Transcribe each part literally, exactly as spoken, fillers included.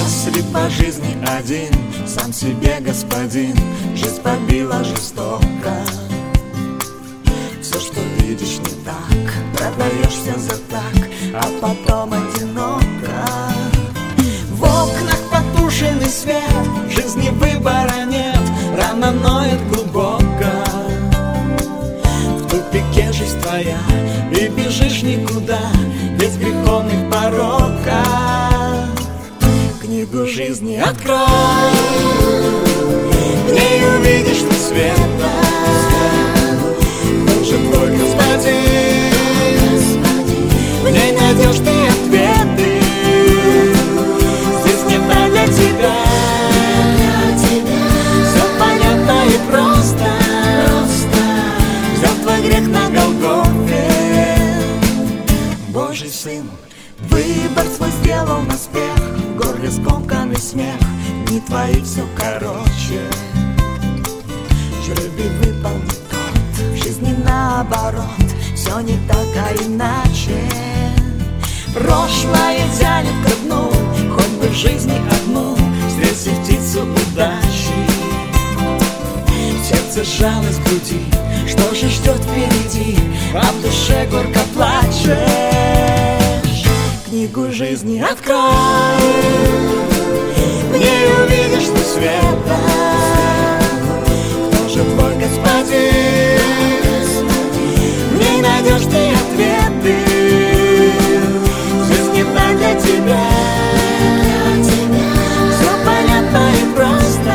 Если по жизни один, сам себе господин, жизнь побила жестоко. Все, что видишь, не так, продаешься за так, а потом одиноко. В окнах потушенный свет, в жизни выбора нет, рана ноет глубоко. В тупике жизнь твоя, и бежишь никуда, без греховных пороков. Книгу жизни открой, в ней увидишь ты света. Кто же твой господин? В ней найдешь ты ответы. Здесь нет для тебя. Все понятно и просто. Взял твой грех на Голгофе. Божий Сын выбор свой сделал наспех. В горле скомканный смех, дни твои все короче. Жребий выпал не тот, в жизни наоборот, все не так, а иначе. Прошлое тянет ко дну, хоть бы в жизни одну, встрети птицу удачи. Сердце сжалось в груди, что же ждет впереди, а в душе горько плачешь. Книгу жизни открой, в ней увидишь ты света. Кто же твой господин? В ней найдешь ты ответы. Жизнь не та для тебя. Все понятно и просто.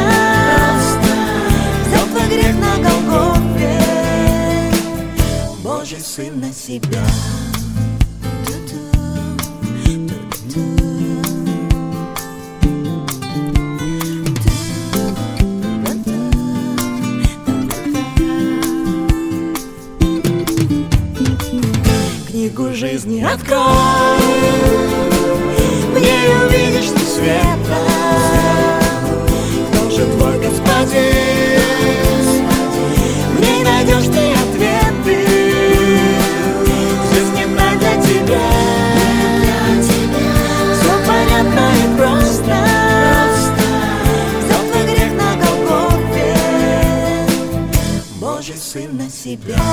Взял твой грех на Голгофе. Божий Сын на себя. Книгу жизни открой, в ней увидишь ты света. Кто же твой господин? В ней найдешь ты ответы. Жизнь не та для тебя. Все понятно и просто. Взял твой грех на Голгофе. Божий Сын на себя.